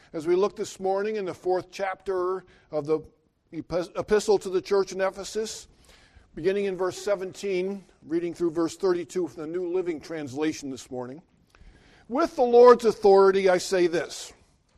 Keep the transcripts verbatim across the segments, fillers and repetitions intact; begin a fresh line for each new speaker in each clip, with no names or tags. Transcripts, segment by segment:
As we look this morning in the fourth chapter of the epistle to the church in Ephesus, beginning in verse seventeen, reading through verse thirty-two from the New Living Translation this morning. With the Lord's authority I say this: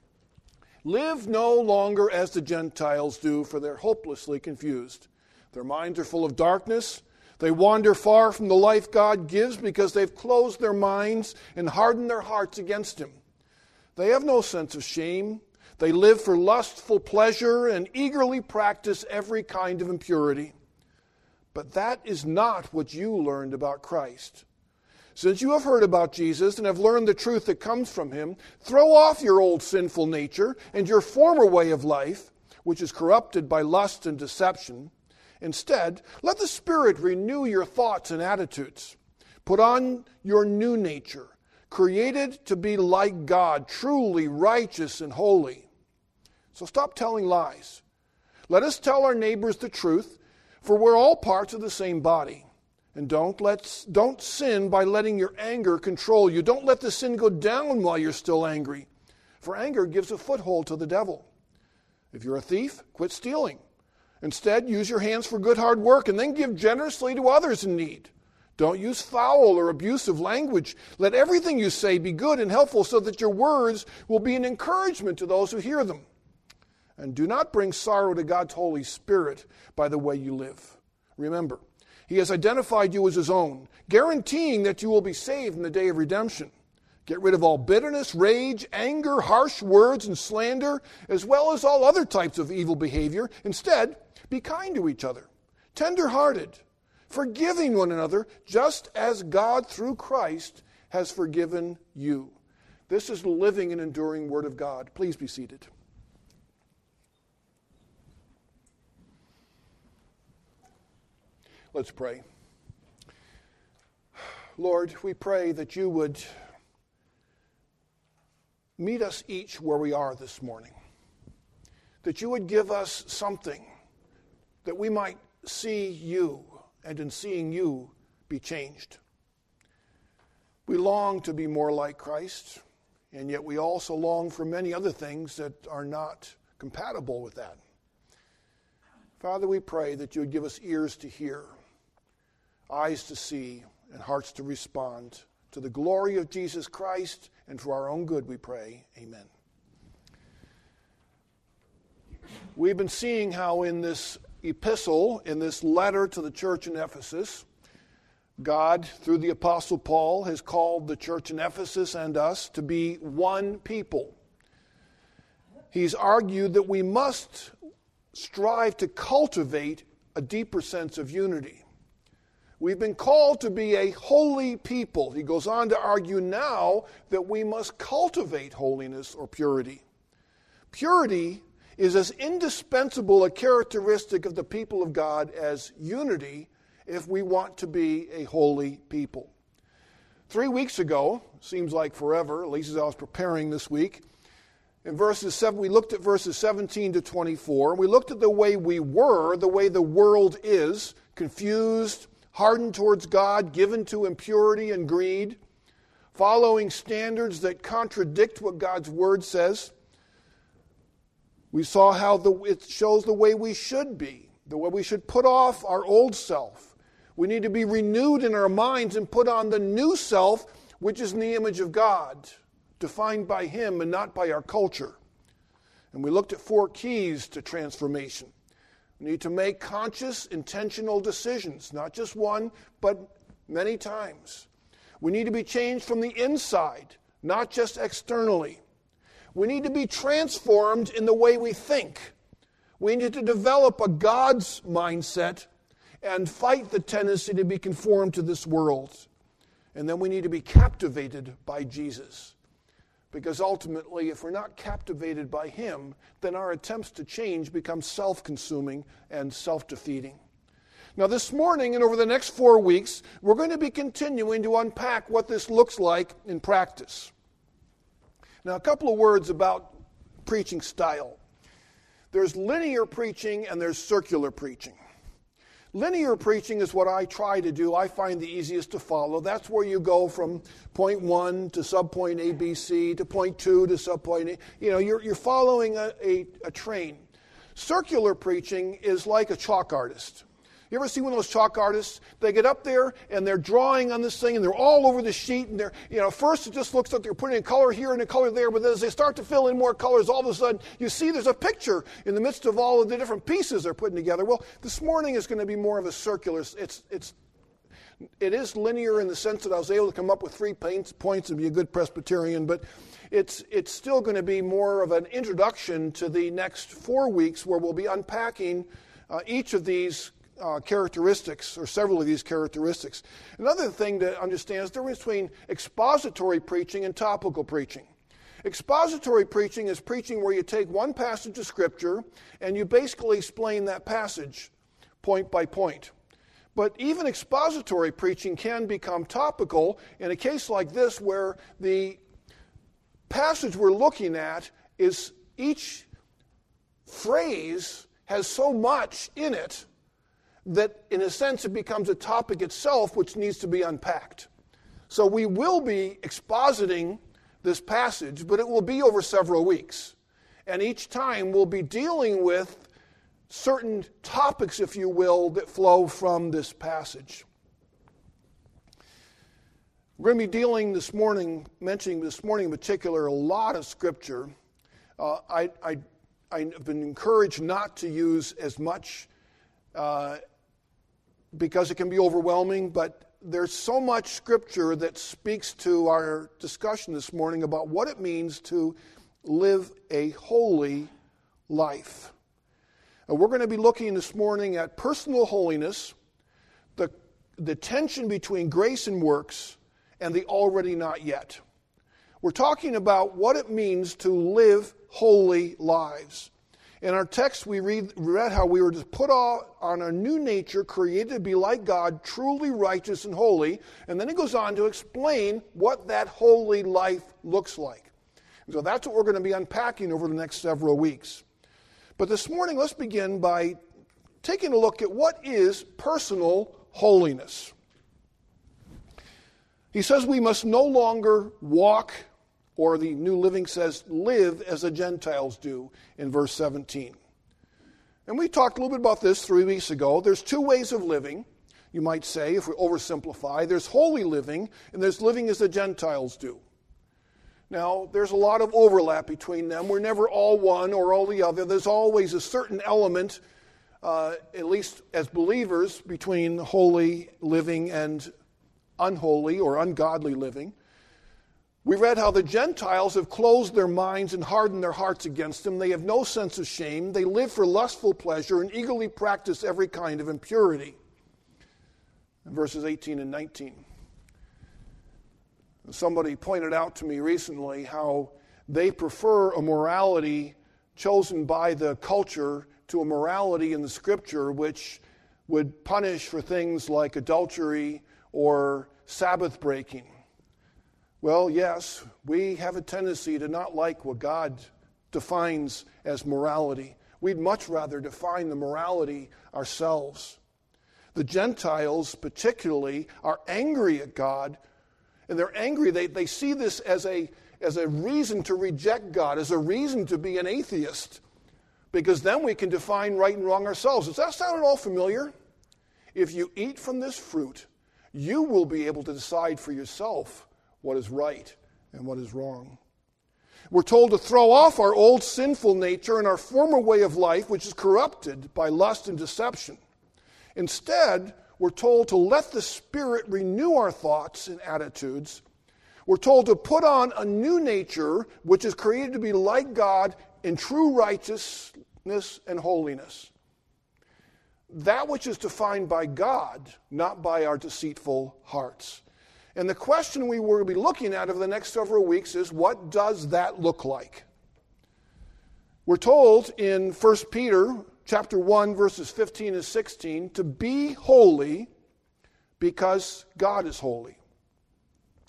live no longer as the Gentiles do, for they're hopelessly confused. Their minds are full of darkness. They wander far from the life God gives because they've closed their minds and hardened their hearts against Him. They have no sense of shame. They live for lustful pleasure and eagerly practice every kind of impurity. But that is not what you learned about Christ. Since you have heard about Jesus and have learned the truth that comes from Him, throw off your old sinful nature and your former way of life, which is corrupted by lust and deception. Instead, let the Spirit renew your thoughts and attitudes. Put on your new nature, created to be like God, truly righteous and holy. So stop telling lies. Let us tell our neighbors the truth, for we're all parts of the same body. And don't let don't sin by letting your anger control you. Don't let the sin go down while you're still angry, for anger gives a foothold to the devil. If you're a thief, quit stealing. Instead, use your hands for good hard work and then give generously to others in need. Don't use foul or abusive language. Let everything you say be good and helpful so that your words will be an encouragement to those who hear them. And do not bring sorrow to God's Holy Spirit by the way you live. Remember, He has identified you as His own, guaranteeing that you will be saved in the day of redemption. Get rid of all bitterness, rage, anger, harsh words, and slander, as well as all other types of evil behavior. Instead, be kind to each other, tender-hearted, forgiving one another, just as God, through Christ, has forgiven you. This is the living and enduring Word of God. Please be seated. Let's pray. Lord, we pray that you would meet us each where we are this morning, that you would give us something that we might see you, and in seeing you, be changed. We long to be more like Christ, and yet we also long for many other things that are not compatible with that. Father, we pray that you would give us ears to hear, eyes to see, and hearts to respond. To the glory of Jesus Christ and for our own good, we pray. Amen. We've been seeing how in this epistle, in this letter to the church in Ephesus, God, through the Apostle Paul, has called the church in Ephesus and us to be one people. He's argued that we must strive to cultivate a deeper sense of unity. We've been called to be a holy people. He goes on to argue now that we must cultivate holiness or purity. Purity is as indispensable a characteristic of the people of God as unity if we want to be a holy people. Three weeks ago, seems like forever, at least as I was preparing this week, in verses seven, we looked at verses seventeen to twenty-four. We looked at the way we were, the way the world is, confused, hardened towards God, given to impurity and greed, following standards that contradict what God's Word says. We saw how the, it shows the way we should be, the way we should put off our old self. We need to be renewed in our minds and put on the new self, which is in the image of God, defined by Him and not by our culture. And we looked at four keys to transformation. We need to make conscious, intentional decisions, not just one, but many times. We need to be changed from the inside, not just externally. We need to be transformed in the way we think. We need to develop a God's mindset and fight the tendency to be conformed to this world. And then we need to be captivated by Jesus. Because ultimately, if we're not captivated by Him, then our attempts to change become self-consuming and self-defeating. Now this morning and over the next four weeks, we're going to be continuing to unpack what this looks like in practice. Now a couple of words about preaching style. There's linear preaching and there's circular preaching. Linear preaching is what I try to do. I find the easiest to follow. That's where you go from point one to subpoint A, B, C to point two to subpoint A. You know, you're, you're following a, a, a train. Circular preaching is like a chalk artist. You ever see one of those chalk artists? They get up there and they're drawing on this thing and they're all over the sheet and they're, you know, first it just looks like they're putting a color here and a color there, but then as they start to fill in more colors, all of a sudden you see there's a picture in the midst of all of the different pieces they're putting together. Well, this morning is going to be more of a circular. It's, it's, it is linear in the sense that I was able to come up with three points and be a good Presbyterian, but it's, it's still going to be more of an introduction to the next four weeks where we'll be unpacking uh, each of these Uh, characteristics, or several of these characteristics. Another thing to understand is the difference between expository preaching and topical preaching. Expository preaching is preaching where you take one passage of Scripture and you basically explain that passage point by point. But even expository preaching can become topical in a case like this where the passage we're looking at is each phrase has so much in it that in a sense it becomes a topic itself which needs to be unpacked. So we will be expositing this passage, but it will be over several weeks. And each time we'll be dealing with certain topics, if you will, that flow from this passage. We're going to be dealing this morning, mentioning this morning in particular, a lot of Scripture. Uh, I, I, I've been encouraged not to use as much uh, because it can be overwhelming, but there's so much Scripture that speaks to our discussion this morning about what it means to live a holy life. And we're going to be looking this morning at personal holiness, the, the tension between grace and works, and the already not yet. We're talking about what it means to live holy lives. In our text, we read, read how we were to put on a new nature created to be like God, truly righteous and holy. And then it goes on to explain what that holy life looks like. And so that's what we're going to be unpacking over the next several weeks. But this morning, let's begin by taking a look at what is personal holiness. He says we must no longer walk, or the New Living says, live as the Gentiles do in verse seventeen. And we talked a little bit about this three weeks ago. There's two ways of living, you might say, if we oversimplify. There's holy living, and there's living as the Gentiles do. Now, there's a lot of overlap between them. We're never all one or all the other. There's always a certain element, uh, at least as believers, between holy living and unholy or ungodly living. We read how the Gentiles have closed their minds and hardened their hearts against him. They have no sense of shame. They live for lustful pleasure and eagerly practice every kind of impurity. In verses eighteen and nineteen. Somebody pointed out to me recently how they prefer a morality chosen by the culture to a morality in the Scripture which would punish for things like adultery or Sabbath breaking. Well, yes, we have a tendency to not like what God defines as morality. We'd much rather define the morality ourselves. The Gentiles, particularly, are angry at God, and they're angry. They, they see this as a, as a reason to reject God, as a reason to be an atheist, because then we can define right and wrong ourselves. Does that sound at all familiar? If you eat from this fruit, you will be able to decide for yourself what is right and what is wrong. We're told to throw off our old sinful nature and our former way of life, which is corrupted by lust and deception. Instead, we're told to let the Spirit renew our thoughts and attitudes. We're told to put on a new nature, which is created to be like God in true righteousness and holiness. That which is defined by God, not by our deceitful hearts. And the question we will be looking at over the next several weeks is, what does that look like? We're told in First Peter chapter one, verses fifteen and sixteen, to be holy because God is holy.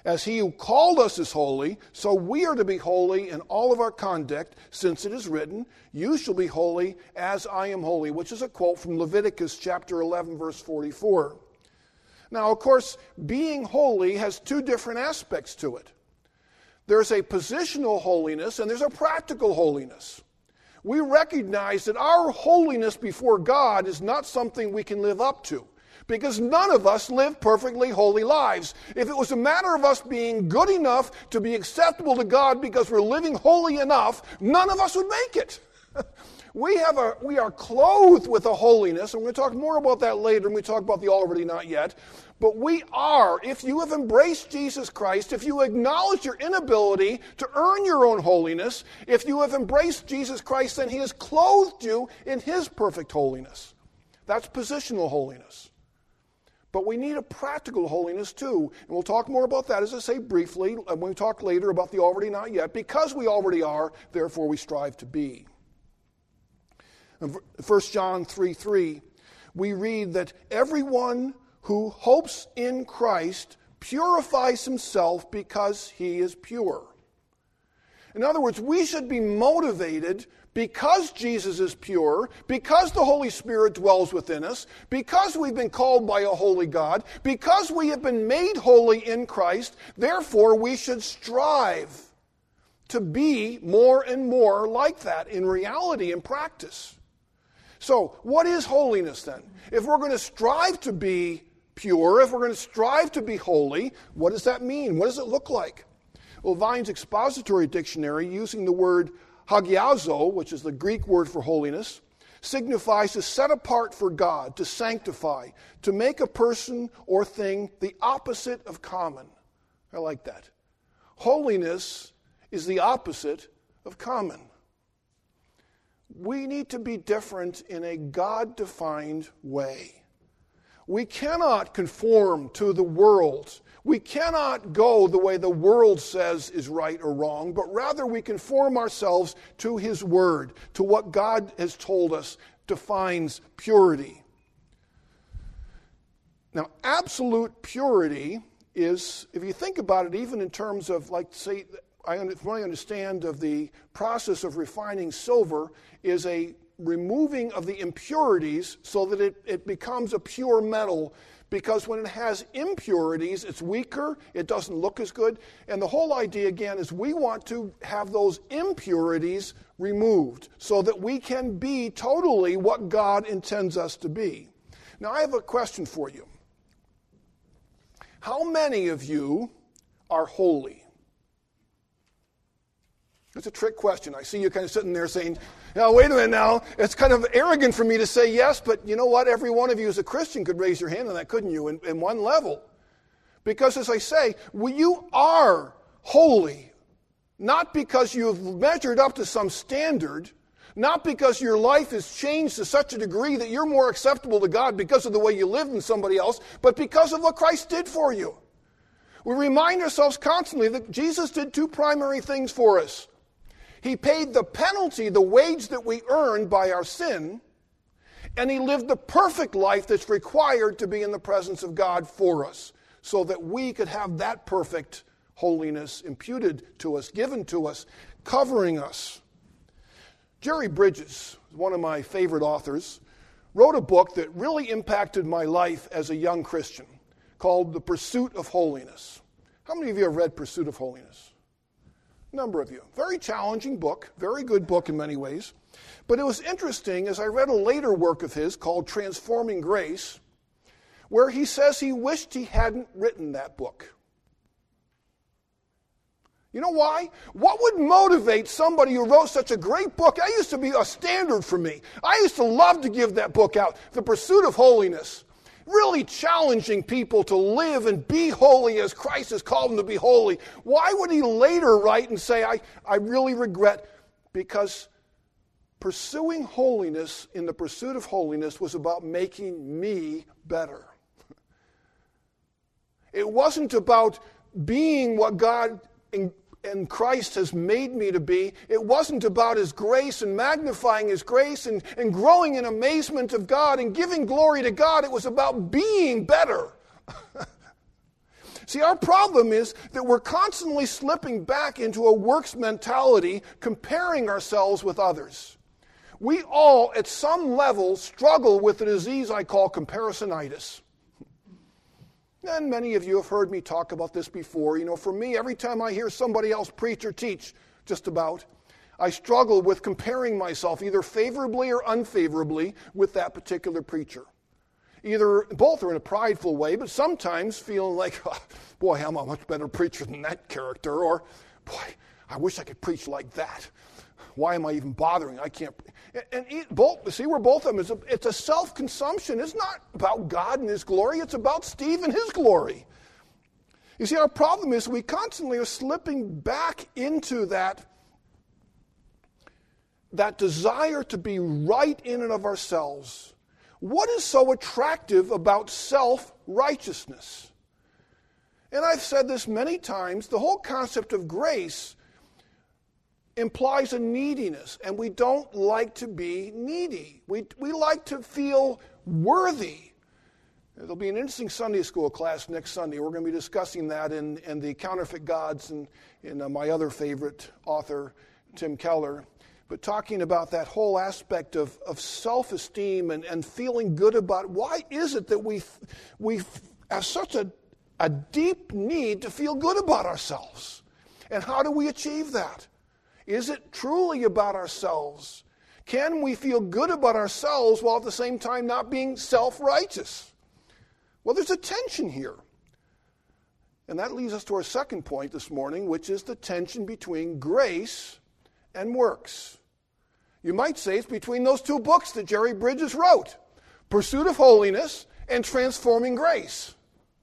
As he who called us is holy, so we are to be holy in all of our conduct, since it is written, you shall be holy as I am holy, which is a quote from Leviticus chapter eleven, verse forty-four. Now, of course, being holy has two different aspects to it. There's a positional holiness and there's a practical holiness. We recognize that our holiness before God is not something we can live up to, because none of us live perfectly holy lives. If it was a matter of us being good enough to be acceptable to God because we're living holy enough, none of us would make it. We have a we are clothed with a holiness, and we're going to talk more about that later when we talk about the already not yet. But we are, if you have embraced Jesus Christ, if you acknowledge your inability to earn your own holiness, if you have embraced Jesus Christ, then he has clothed you in his perfect holiness. That's positional holiness. But we need a practical holiness too. And we'll talk more about that, as I say, briefly, when we talk later about the already not yet. Because we already are, therefore we strive to be. In First John three three, we read that everyone who hopes in Christ purifies himself because he is pure. In other words, we should be motivated because Jesus is pure, because the Holy Spirit dwells within us, because we've been called by a holy God, because we have been made holy in Christ, therefore we should strive to be more and more like that in reality and practice. So, what is holiness then? If we're going to strive to be pure, if we're going to strive to be holy, what does that mean? What does it look like? Well, Vine's Expository Dictionary, using the word hagiazo, which is the Greek word for holiness, signifies to set apart for God, to sanctify, to make a person or thing the opposite of common. I like that. Holiness is the opposite of common. We need to be different in a God-defined way. We cannot conform to the world. We cannot go the way the world says is right or wrong, but rather we conform ourselves to his word, to what God has told us defines purity. Now, absolute purity is, if you think about it, even in terms of, like, say, I, from what I understand of the process of refining silver, is a removing of the impurities so that it, it becomes a pure metal, because when it has impurities, it's weaker, it doesn't look as good, and the whole idea, again, is we want to have those impurities removed so that we can be totally what God intends us to be. Now, I have a question for you. How many of you are holy? It's a trick question. I see you kind of sitting there saying, now, wait a minute now. It's kind of arrogant for me to say yes, but you know what? Every one of you as a Christian could raise your hand on that, couldn't you, in, in one level? Because as I say, well, you are holy, not because you've measured up to some standard, not because your life has changed to such a degree that you're more acceptable to God because of the way you live than somebody else, but because of what Christ did for you. We remind ourselves constantly that Jesus did two primary things for us. He paid the penalty, the wage that we earned by our sin, and he lived the perfect life that's required to be in the presence of God for us, so that we could have that perfect holiness imputed to us, given to us, covering us. Jerry Bridges, one of my favorite authors, wrote a book that really impacted my life as a young Christian, called The Pursuit of Holiness. How many of you have read Pursuit of Holiness? Number of you. Very challenging book, very good book in many ways. But it was interesting as I read a later work of his called Transforming Grace, where he says he wished he hadn't written that book. You know why? What would motivate somebody who wrote such a great book? That used to be a standard for me. I used to love to give that book out, The Pursuit of Holiness. Really challenging people to live and be holy as Christ has called them to be holy. Why would he later write and say, I, I really regret? Because pursuing holiness in the pursuit of holiness was about making me better. It wasn't about being what God in, in Christ has made me to be. It wasn't about his grace and magnifying his grace and, and growing in amazement of God and giving glory to God. It was about being better. See, our problem is that we're constantly slipping back into a works mentality, comparing ourselves with others. We all, at some level, struggle with the disease I call comparisonitis. And many of you have heard me talk about this before. You know, for me, every time I hear somebody else preach or teach, just about, I struggle with comparing myself either favorably or unfavorably with that particular preacher. Either both are in a prideful way, but sometimes feeling like, oh, boy, I'm a much better preacher than that character, or boy, I wish I could preach like that. Why am I even bothering? I can't. And, and both, see, we're both of them. It's a, it's a self-consumption. It's not about God and His glory. It's about Steve and his glory. You see, our problem is we constantly are slipping back into that, that desire to be right in and of ourselves. What is so attractive about self-righteousness? And I've said this many times, the whole concept of grace implies a neediness, and we don't like to be needy. We, we like to feel worthy. There'll be an interesting Sunday school class next Sunday. We're going to be discussing that in, in the Counterfeit Gods and in uh, my other favorite author, Tim Keller. But talking about that whole aspect of, of self-esteem and, and feeling good about, why is it that we, we have such a, a deep need to feel good about ourselves? And how do we achieve that? Is it truly about ourselves? Can we feel good about ourselves while at the same time not being self-righteous? Well, there's a tension here. And that leads us to our second point this morning, which is the tension between grace and works. You might say it's between those two books that Jerry Bridges wrote, Pursuit of Holiness and Transforming Grace.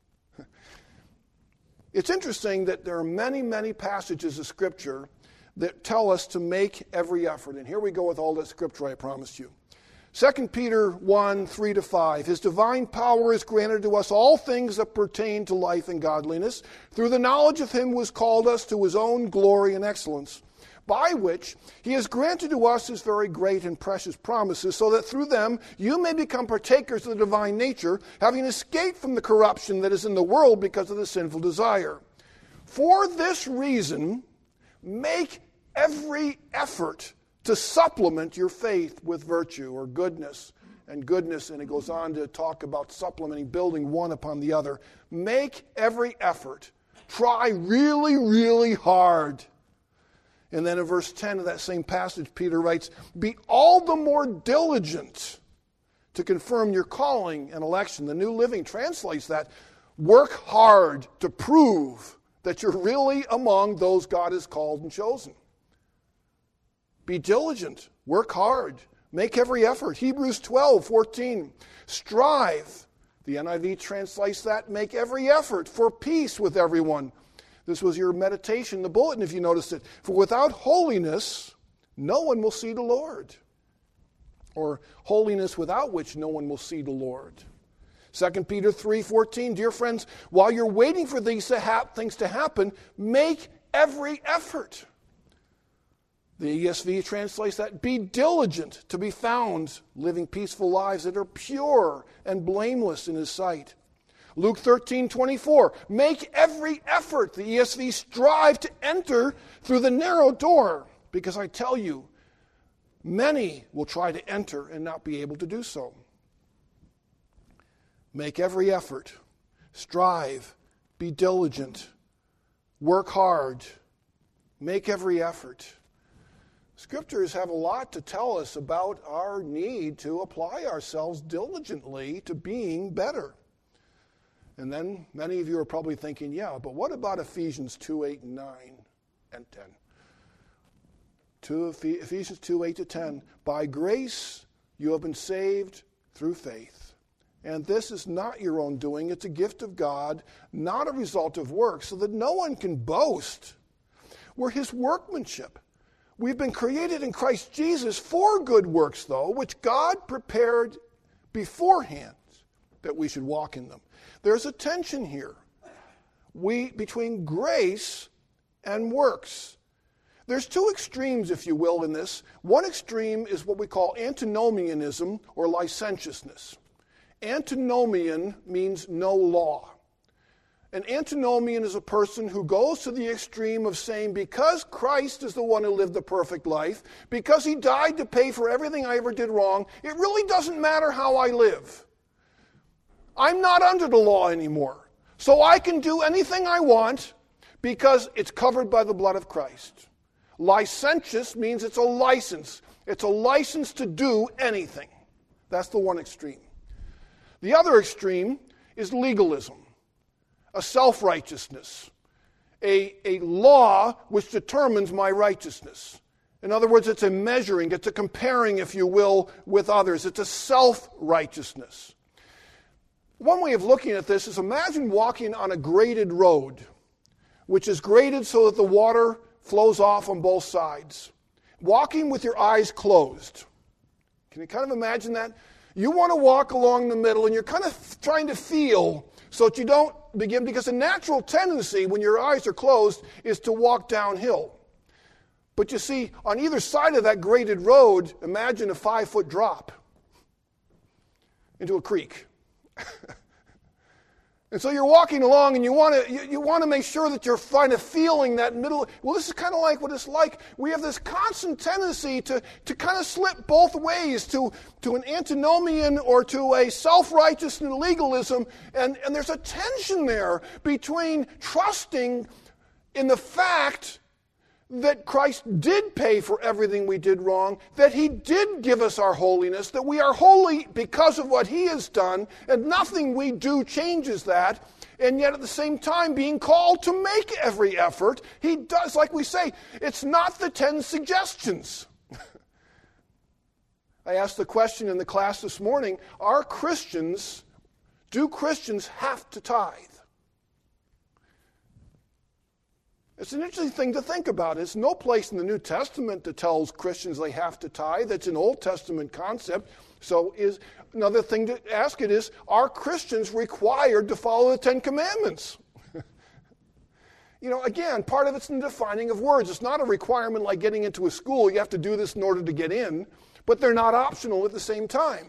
It's interesting that there are many, many passages of Scripture that tell us to make every effort. And here we go with all that Scripture I promised you. Second Peter one, three to five. His divine power has granted to us all things that pertain to life and godliness, through the knowledge of Him who has called us to His own glory and excellence, by which He has granted to us His very great and precious promises, so that through them you may become partakers of the divine nature, having escaped from the corruption that is in the world because of the sinful desire. For this reason, make every effort to supplement your faith with virtue or goodness and goodness. And it goes on to talk about supplementing, building one upon the other. Make every effort. Try really, really hard. And then in verse ten of that same passage, Peter writes, be all the more diligent to confirm your calling and election. The New Living translates that, work hard to prove that you're really among those God has called and chosen. Be diligent, work hard, make every effort. Hebrews twelve, fourteen, strive. The N I V translates that, make every effort for peace with everyone. This was your meditation in the bulletin, if you noticed it. For without holiness, no one will see the Lord. Or holiness without which no one will see the Lord. Second Peter three, fourteen, dear friends, while you're waiting for these to hap- things to happen, make every effort. The E S V translates that, be diligent to be found living peaceful lives that are pure and blameless in His sight. Luke thirteen, twenty-four, make every effort, the E S V, strive to enter through the narrow door, because I tell you, many will try to enter and not be able to do so. Make every effort, strive, be diligent, work hard, make every effort. Scriptures have a lot to tell us about our need to apply ourselves diligently to being better. And then many of you are probably thinking, yeah, but what about Ephesians two, eight, and nine and ten? Two, Ephesians two, eight to ten. By grace you have been saved through faith. And this is not your own doing. It's a gift of God, not a result of works, so that no one can boast. We're His workmanship. We've been created in Christ Jesus for good works, though, which God prepared beforehand that we should walk in them. There's a tension here we, between grace and works. There's two extremes, if you will, in this. One extreme is what we call antinomianism or licentiousnomian. Antinomian means no law. An antinomian is a person who goes to the extreme of saying, because Christ is the one who lived the perfect life, because he died to pay for everything I ever did wrong, it really doesn't matter how I live. I'm not under the law anymore. So I can do anything I want because it's covered by the blood of Christ. Licentious means it's a license. It's a license to do anything. That's the one extreme. The other extreme is legalism. A self-righteousness, a, a law which determines my righteousness. In other words, it's a measuring, it's a comparing, if you will, with others. It's a self-righteousness. One way of looking at this is imagine walking on a graded road, which is graded so that the water flows off on both sides. Walking with your eyes closed. Can you kind of imagine that? You want to walk along the middle, and you're kind of trying to feel so that you don't begin, because a natural tendency when your eyes are closed is to walk downhill. But you see, on either side of that graded road, imagine a five-foot drop into a creek. And so you're walking along, and you want to you, you want to make sure that you're kind of feeling that middle. Well, this is kind of like what it's like. We have this constant tendency to, to kind of slip both ways, to, to an antinomian or to a self-righteous and legalism. And, and there's a tension there between trusting in the fact that Christ did pay for everything we did wrong, that he did give us our holiness, that we are holy because of what he has done, and nothing we do changes that, and yet at the same time being called to make every effort. He does, like we say, it's not the ten suggestions. I asked the question in the class this morning, are Christians, do Christians have to tithe? It's an interesting thing to think about. There's no place in the New Testament that tells Christians they have to tithe. It's an Old Testament concept. So is another thing to ask it is, are Christians required to follow the Ten Commandments? You know, again, part of it's in the defining of words. It's not a requirement like getting into a school. You have to do this in order to get in. But they're not optional at the same time.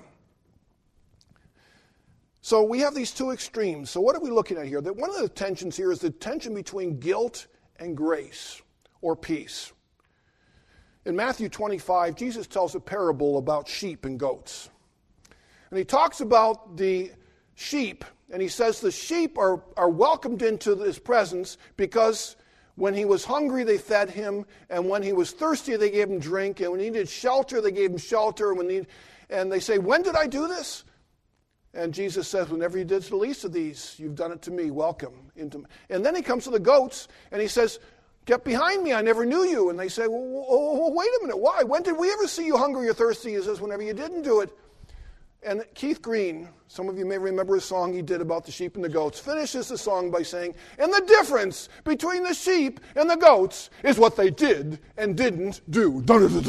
So we have these two extremes. So what are we looking at here? That one of the tensions here is the tension between guilt and grace, or peace. In Matthew twenty-five, Jesus tells a parable about sheep and goats. And he talks about the sheep, and he says the sheep are, are welcomed into his presence because when he was hungry, they fed him, and when he was thirsty, they gave him drink, and when he needed shelter, they gave him shelter, and, when he, and they say, when did I do this? And Jesus says, whenever you did the least of these, you've done it to me. Welcome. Into. And then he comes to the goats, and he says, get behind me. I never knew you. And they say, well, well, well, wait a minute. Why? When did we ever see you hungry or thirsty? He says, whenever you didn't do it. And Keith Green, some of you may remember a song he did about the sheep and the goats, finishes the song by saying, and the difference between the sheep and the goats is what they did and didn't do.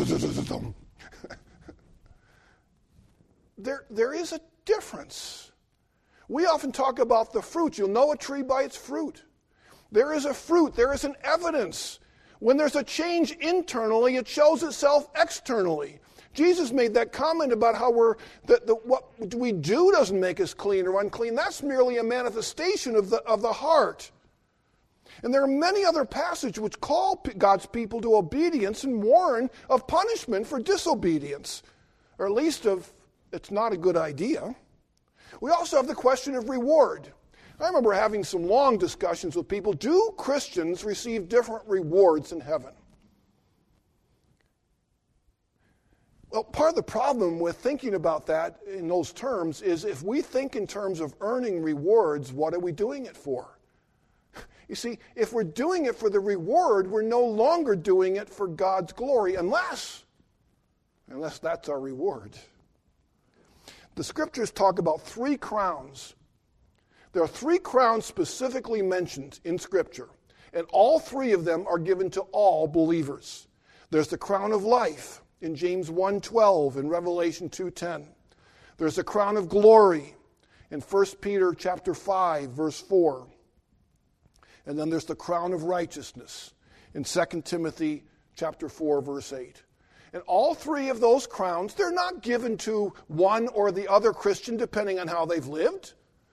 there, there is a difference. We often talk about the fruit. You'll know a tree by its fruit. There is a fruit. There is an evidence. When there's a change internally, it shows itself externally. Jesus made that comment about how we're that the, what we do doesn't make us clean or unclean. That's merely a manifestation of the of the heart. And there are many other passages which call God's people to obedience and warn of punishment for disobedience, or at least of it's not a good idea. We also have the question of reward. I remember having some long discussions with people. Do Christians receive different rewards in heaven? Well, part of the problem with thinking about that in those terms is if we think in terms of earning rewards, what are we doing it for? You see, if we're doing it for the reward, we're no longer doing it for God's glory, unless, unless that's our reward. The scriptures talk about three crowns. There are three crowns specifically mentioned in Scripture, and all three of them are given to all believers. There's the crown of life in James one twelve and Revelation two ten. There's the crown of glory in First Peter chapter five, verse four. And then there's the crown of righteousness in Second Timothy chapter four, verse eight. And all three of those crowns, they're not given to one or the other Christian depending on how they've lived.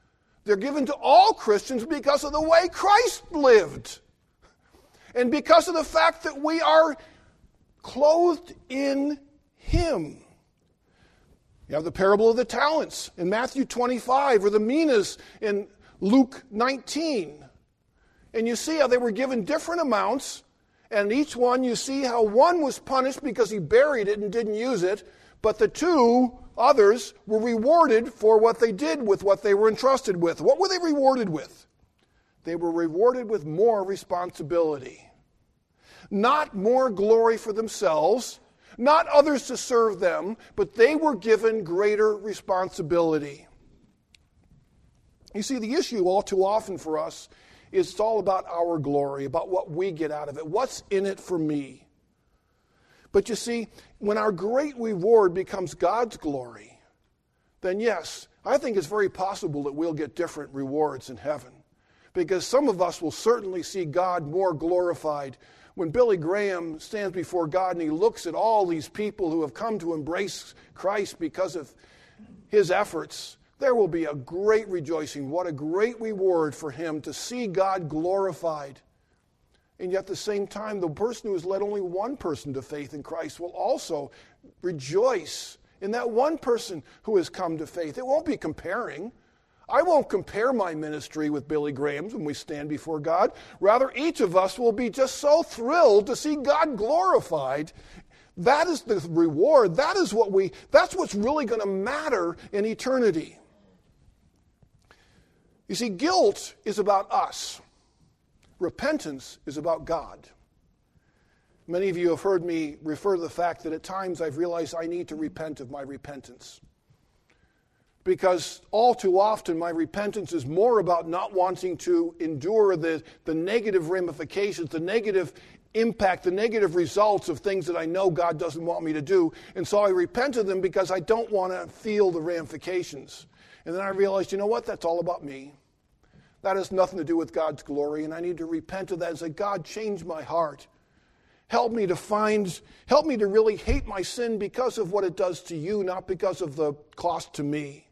They're given to all Christians because of the way Christ lived. And because of the fact that we are clothed in Him. You have the parable of the talents in Matthew twenty-five, or the minas in Luke nineteen. And you see how they were given different amounts, and each one you see how one was punished because he buried it and didn't use it, but the two others were rewarded for what they did with what they were entrusted with. What were they rewarded with? They were rewarded with more responsibility. Not more glory for themselves, not others to serve them, but they were given greater responsibility. You see, the issue all too often for us is it's all about our glory, about what we get out of it. What's in it for me? But you see, when our great reward becomes God's glory, then yes, I think it's very possible that we'll get different rewards in heaven. Because some of us will certainly see God more glorified. When Billy Graham stands before God and he looks at all these people who have come to embrace Christ because of his efforts, there will be a great rejoicing. What a great reward for him to see God glorified. And yet at the same time, the person who has led only one person to faith in Christ will also rejoice in that one person who has come to faith. It won't be comparing. I won't compare my ministry with Billy Graham's when we stand before God. Rather, each of us will be just so thrilled to see God glorified. That is the reward. That is what we, that's what's really going to matter in eternity. You see, guilt is about us. Repentance is about God. Many of you have heard me refer to the fact that at times I've realized I need to repent of my repentance. Because all too often my repentance is more about not wanting to endure the, the negative ramifications, the negative impact, the negative results of things that I know God doesn't want me to do. And so I repent of them because I don't want to feel the ramifications. And then I realized, you know what, that's all about me. That has nothing to do with God's glory, and I need to repent of that and say, God, change my heart. Help me to find, help me to really hate my sin because of what it does to you, not because of the cost to me.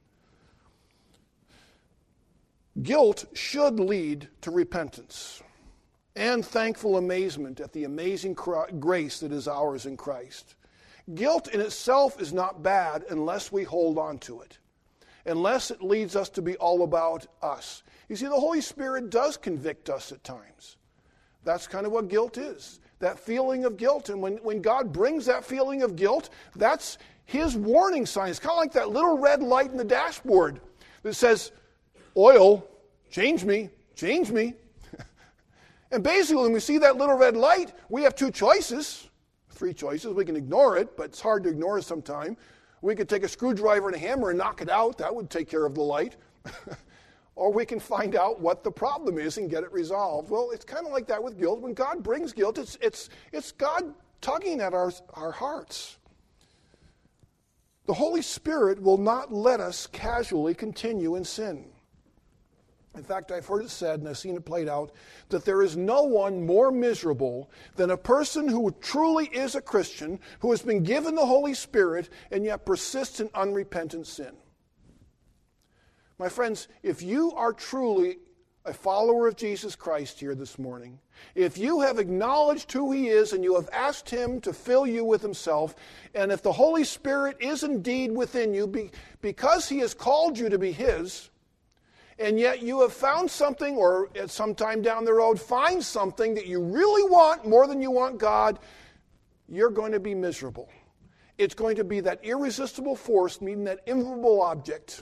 Guilt should lead to repentance and thankful amazement at the amazing grace that is ours in Christ. Guilt in itself is not bad unless we hold on to it, unless it leads us to be all about us. You see, the Holy Spirit does convict us at times. That's kind of what guilt is, that feeling of guilt. And when, when God brings that feeling of guilt, that's His warning sign. It's kind of like that little red light in the dashboard that says, oil, change me, change me. And basically, when we see that little red light, we have two choices, three choices. We can ignore it, but it's hard to ignore it sometimes. We could take a screwdriver and a hammer and knock it out. That would take care of the light. Or we can find out what the problem is and get it resolved. Well, it's kind of like that with guilt. When God brings guilt, it's it's it's God tugging at our, our hearts. The Holy Spirit will not let us casually continue in sin. In fact, I've heard it said, and I've seen it played out, that there is no one more miserable than a person who truly is a Christian, who has been given the Holy Spirit, and yet persists in unrepentant sin. My friends, if you are truly a follower of Jesus Christ here this morning, if you have acknowledged who He is and you have asked Him to fill you with Himself, and if the Holy Spirit is indeed within you be, because He has called you to be His, and yet you have found something, or at some time down the road find something that you really want more than you want God, you're going to be miserable. It's going to be that irresistible force meeting that immovable object.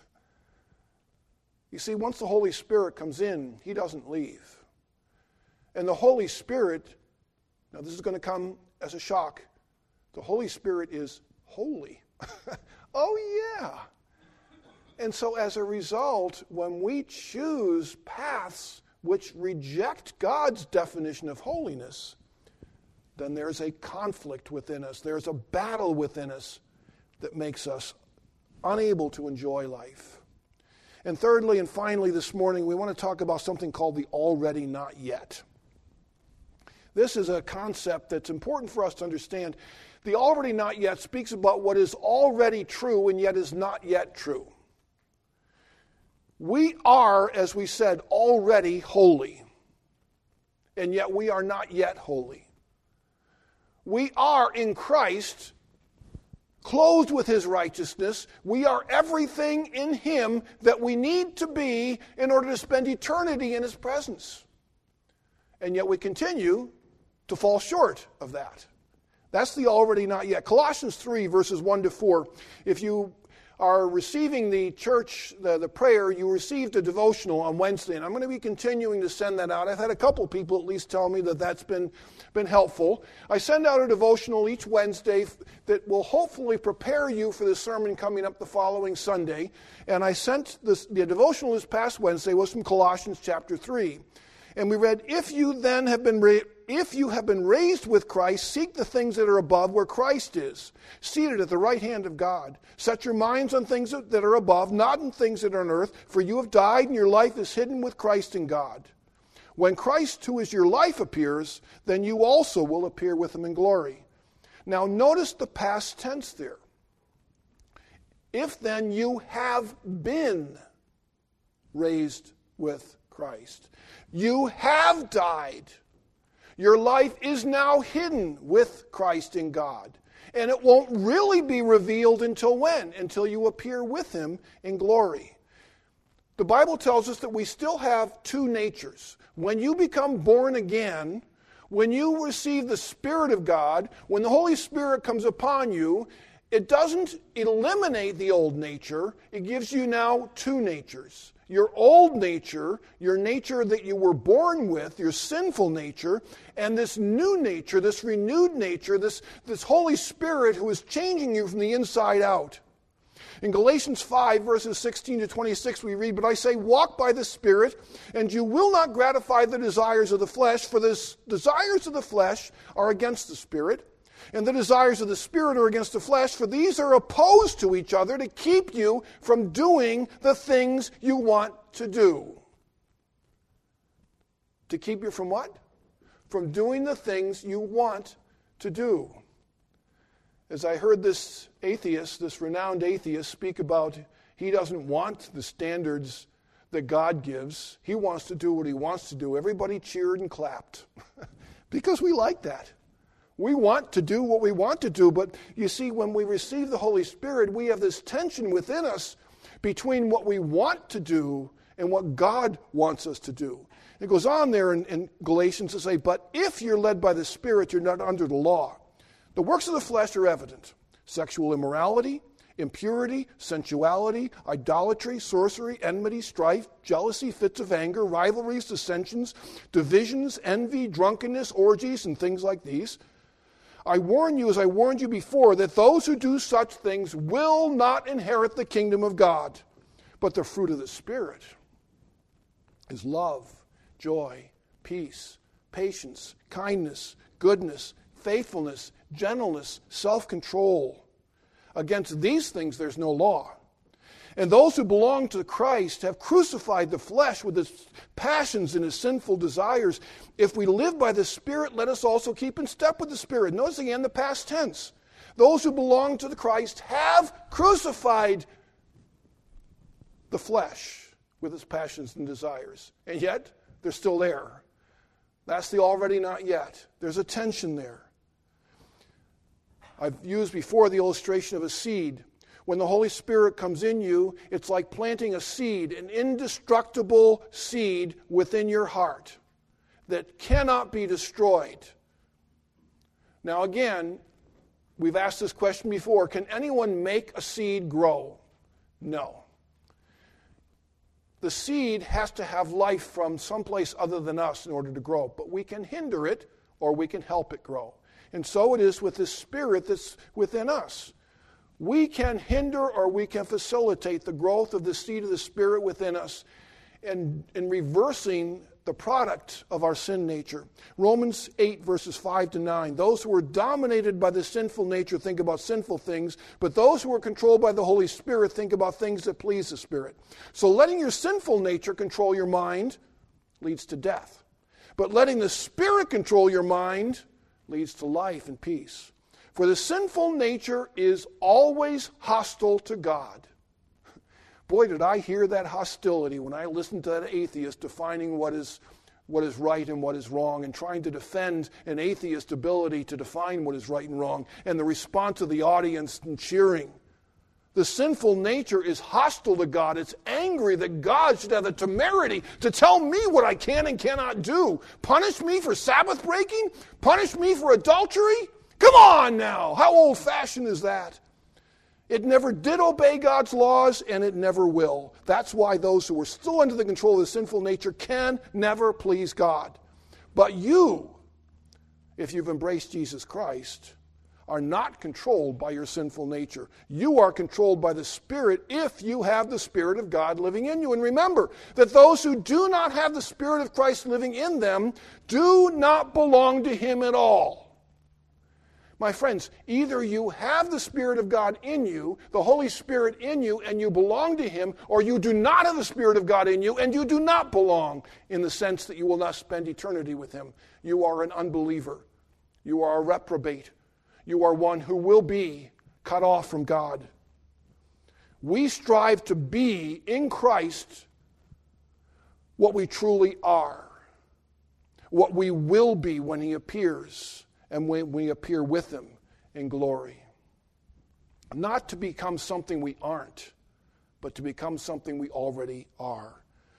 You see, once the Holy Spirit comes in, He doesn't leave. And the Holy Spirit, now this is going to come as a shock, the Holy Spirit is holy. Oh yeah. And so as a result, when we choose paths which reject God's definition of holiness, then there's a conflict within us. There's a battle within us that makes us unable to enjoy life. And thirdly and finally this morning, we want to talk about something called the already not yet. This is a concept that's important for us to understand. The already not yet speaks about what is already true and yet is not yet true. We are, as we said, already holy, and yet we are not yet holy. We are in Christ, clothed with his righteousness. We are everything in him that we need to be in order to spend eternity in his presence. And yet we continue to fall short of that. That's the already not yet. Colossians three, verses one to four. If you are receiving the church, the, the prayer, you received a devotional on Wednesday, and I'm going to be continuing to send that out. I've had a couple people at least tell me that that's been, been helpful. I send out a devotional each Wednesday that will hopefully prepare you for the sermon coming up the following Sunday. And I sent this, the devotional this past Wednesday was from Colossians chapter three. And we read, if you then have been ra- if you have been raised with Christ, seek the things that are above where Christ is, seated at the right hand of God. Set your minds on things that are above, not on things that are on earth, for you have died and your life is hidden with Christ in God. When Christ, who is your life, appears, then you also will appear with him in glory. Now notice the past tense there. If then you have been raised with Christ. You have died. Your life is now hidden with Christ in God. And it won't really be revealed until when? Until you appear with him in glory. The Bible tells us that we still have two natures. When you become born again, when you receive the Spirit of God, when the Holy Spirit comes upon you, it doesn't eliminate the old nature. It gives you now two natures. Your old nature, your nature that you were born with, your sinful nature, and this new nature, this renewed nature, this, this Holy Spirit who is changing you from the inside out. In Galatians five, verses sixteen to twenty-six, we read, but I say, walk by the Spirit, and you will not gratify the desires of the flesh, for the desires of the flesh are against the Spirit, and the desires of the Spirit are against the flesh, for these are opposed to each other to keep you from doing the things you want to do. To keep you from what? From doing the things you want to do. As I heard this atheist, this renowned atheist, speak about he doesn't want the standards that God gives. He wants to do what he wants to do. Everybody cheered and clapped because we like that. We want to do what we want to do, but you see, when we receive the Holy Spirit, we have this tension within us between what we want to do and what God wants us to do. It goes on there in, in Galatians to say, but if you're led by the Spirit, you're not under the law. The works of the flesh are evident. Sexual immorality, impurity, sensuality, idolatry, sorcery, enmity, strife, jealousy, fits of anger, rivalries, dissensions, divisions, envy, drunkenness, orgies, and things like these. I warn you, as I warned you before, that those who do such things will not inherit the kingdom of God. But the fruit of the Spirit is love, joy, peace, patience, kindness, goodness, faithfulness, gentleness, self-control. Against these things there's no law. And those who belong to Christ have crucified the flesh with its passions and its sinful desires. If we live by the Spirit, let us also keep in step with the Spirit. Notice again the past tense. Those who belong to the Christ have crucified the flesh with its passions and desires. And yet, they're still there. That's the already not yet. There's a tension there. I've used before the illustration of a seed. When the Holy Spirit comes in you, it's like planting a seed, an indestructible seed within your heart that cannot be destroyed. Now again, we've asked this question before, can anyone make a seed grow? No. The seed has to have life from someplace other than us in order to grow, but we can hinder it or we can help it grow. And so it is with this Spirit that's within us. We can hinder or we can facilitate the growth of the seed of the Spirit within us and in reversing the product of our sin nature. Romans eight, verses five to nine. Those who are dominated by the sinful nature think about sinful things, but those who are controlled by the Holy Spirit think about things that please the Spirit. So letting your sinful nature control your mind leads to death. But letting the Spirit control your mind leads to life and peace. For the sinful nature is always hostile to God. Boy, did I hear that hostility when I listened to that atheist defining what is what is right and what is wrong, and trying to defend an atheist's ability to define what is right and wrong, and the response of the audience and cheering. The sinful nature is hostile to God. It's angry that God should have the temerity to tell me what I can and cannot do. Punish me for Sabbath breaking? Punish me for adultery? Come on now! How old-fashioned is that? It never did obey God's laws, and it never will. That's why those who are still under the control of the sinful nature can never please God. But you, if you've embraced Jesus Christ, are not controlled by your sinful nature. You are controlled by the Spirit if you have the Spirit of God living in you. And remember that those who do not have the Spirit of Christ living in them do not belong to Him at all. My friends, either you have the Spirit of God in you, the Holy Spirit in you, and you belong to Him, or you do not have the Spirit of God in you, and you do not belong, in the sense that you will not spend eternity with Him. You are an unbeliever. You are a reprobate. You are one who will be cut off from God. We strive to be in Christ what we truly are, what we will be when He appears, and when we appear with Him in glory. Not to become something we aren't, but to become something we already are.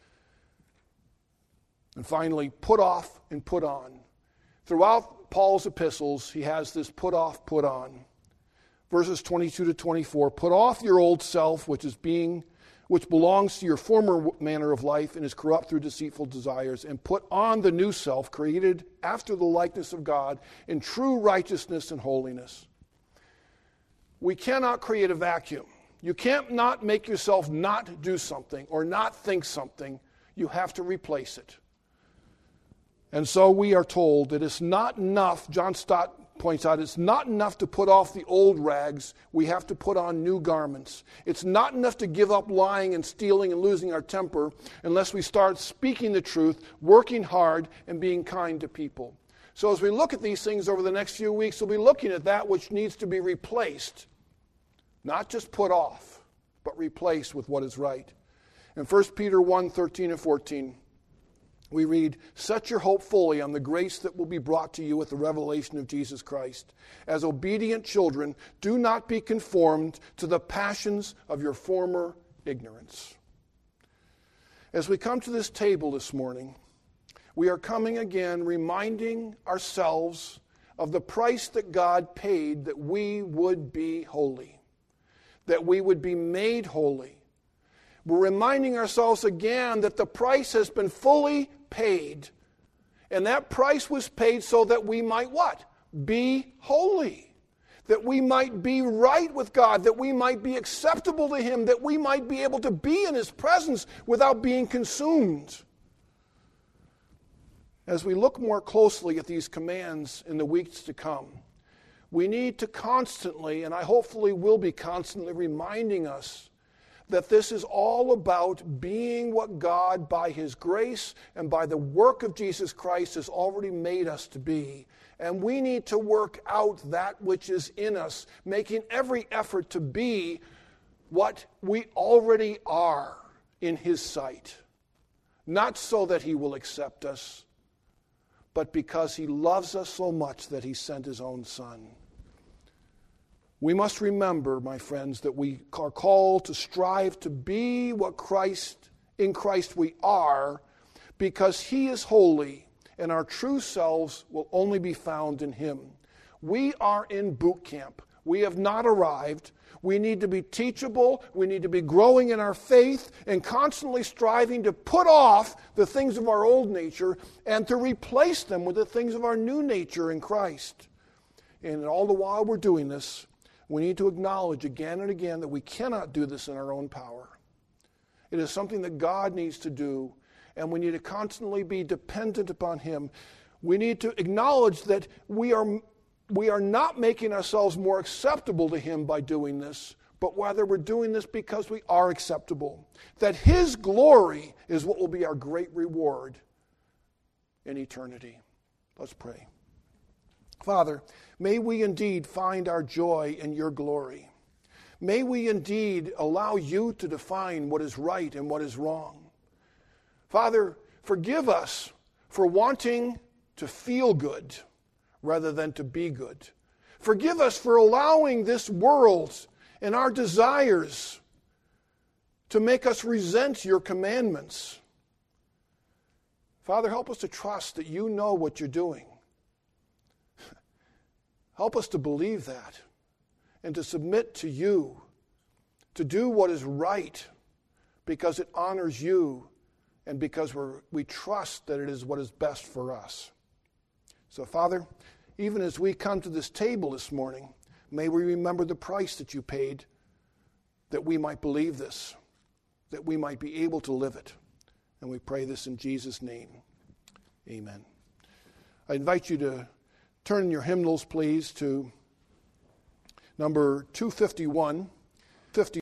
And finally, put off and put on. Throughout Paul's epistles, he has this put off, put on. Verses twenty-two to twenty-four, put off your old self, which is being which belongs to your former manner of life and is corrupt through deceitful desires, and put on the new self, created after the likeness of God, in true righteousness and holiness. We cannot create a vacuum. You can't not make yourself not do something or not think something. You have to replace it. And so we are told that it's not enough, John Stott points out, it's not enough to put off the old rags. We have to put on new garments. It's not enough to give up lying and stealing and losing our temper unless we start speaking the truth, working hard, and being kind to people. So as we look at these things over the next few weeks, we'll be looking at that which needs to be replaced. Not just put off, but replaced with what is right. In First Peter one, thirteen and fourteen, we read, set your hope fully on the grace that will be brought to you at the revelation of Jesus Christ. As obedient children, do not be conformed to the passions of your former ignorance. As we come to this table this morning, we are coming again reminding ourselves of the price that God paid that we would be holy, that we would be made holy. We're reminding ourselves again that the price has been fully paid. And that price was paid so that we might what? Be holy. That we might be right with God. That we might be acceptable to Him. That we might be able to be in His presence without being consumed. As we look more closely at these commands in the weeks to come, we need to constantly, and I hopefully will be constantly reminding us that this is all about being what God, by His grace and by the work of Jesus Christ, has already made us to be. And we need to work out that which is in us, making every effort to be what we already are in His sight. Not so that He will accept us, but because He loves us so much that He sent His own Son. We must remember, my friends, that we are called to strive to be what Christ, in Christ we are, because He is holy, and our true selves will only be found in Him. We are in boot camp. We have not arrived. We need to be teachable. We need to be growing in our faith and constantly striving to put off the things of our old nature and to replace them with the things of our new nature in Christ. And all the while we're doing this, we need to acknowledge again and again that we cannot do this in our own power. It is something that God needs to do, and we need to constantly be dependent upon Him. We need to acknowledge that we are, we are not making ourselves more acceptable to Him by doing this, but rather we're doing this because we are acceptable. That His glory is what will be our great reward in eternity. Let's pray. Father, may we indeed find our joy in Your glory. May we indeed allow you to define what is right and what is wrong. Father, forgive us for wanting to feel good rather than to be good. Forgive us for allowing this world and our desires to make us resent your commandments. Father, help us to trust that you know what you're doing. Help us to believe that and to submit to you, to do what is right because it honors you and because we're, we trust that it is what is best for us. So, Father, even as we come to this table this morning, may we remember the price that you paid that we might believe this, that we might be able to live it. And we pray this in Jesus' name. Amen. I invite you to turn in your hymnals, please, to number two fifty-one. fifty